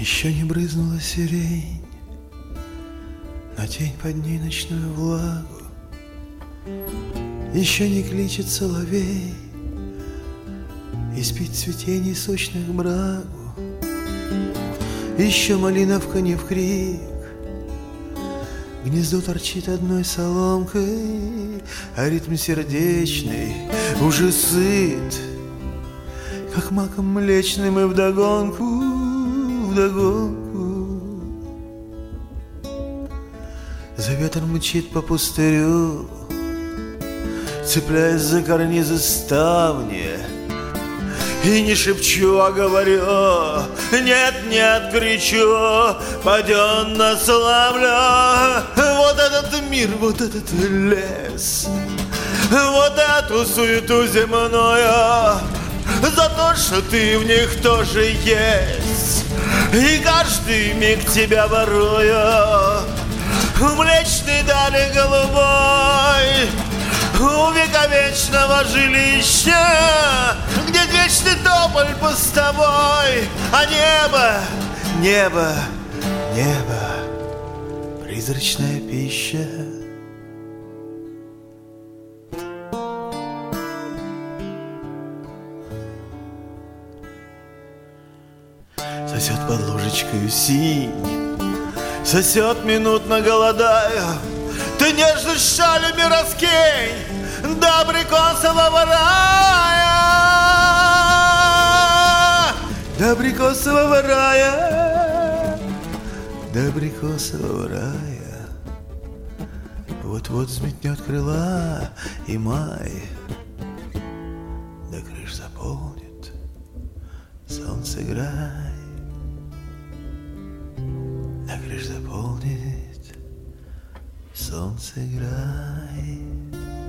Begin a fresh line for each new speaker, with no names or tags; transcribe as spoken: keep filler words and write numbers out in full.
Еще не брызнула сирень, на тень под ней ночную влагу. Еще не кличет соловей, и спит цветений сочных брагу. Еще малиновка не в крик, гнездо торчит одной соломкой, а ритм сердечный уже сыт, как маком млечным, и вдогонку, вдогонку за ветром мчит по пустырю, цепляясь за карнизы ставни. И не шепчу, а говорю, нет, нет, кричу, паденно славлю. Вот этот мир, вот этот лес, вот эту суету земную, за то, что ты в них тоже есть. И каждый миг тебя ворую в млечной дали голубой, у вековечного жилища, где вечный тополь пустовой, а небо, небо, небо, призрачная пища. Сосет под ложечкою синь, сосет минутно голодая. Ты нежность шалями раскинь до абрикосового рая, до абрикосового рая, до абрикосового рая. Вот-вот взметнет крыла и май, до крыш заполнит солнце грай, до крыш заполнит солнце грай.